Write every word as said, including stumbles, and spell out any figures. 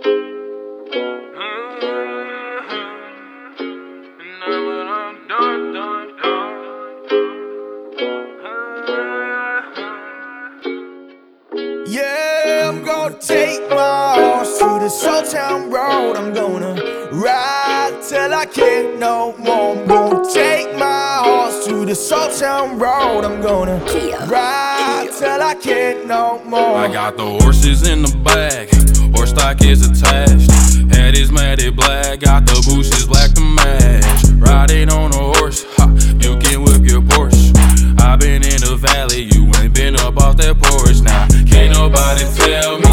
Yeah, I'm gonna take my horse to the Soul Town Road. I'm gonna ride till I can't no more. I'm gonna take my horse to the Soul Town Road. I'm gonna ride till I can't no more. I got the horses in the bag, horse stock is attached. Head is matted black, got the bushes black to match. Riding on a horse, ha, you can whip your Porsche. I been in the valley, you ain't been up off that porch. Now, can't nobody tell me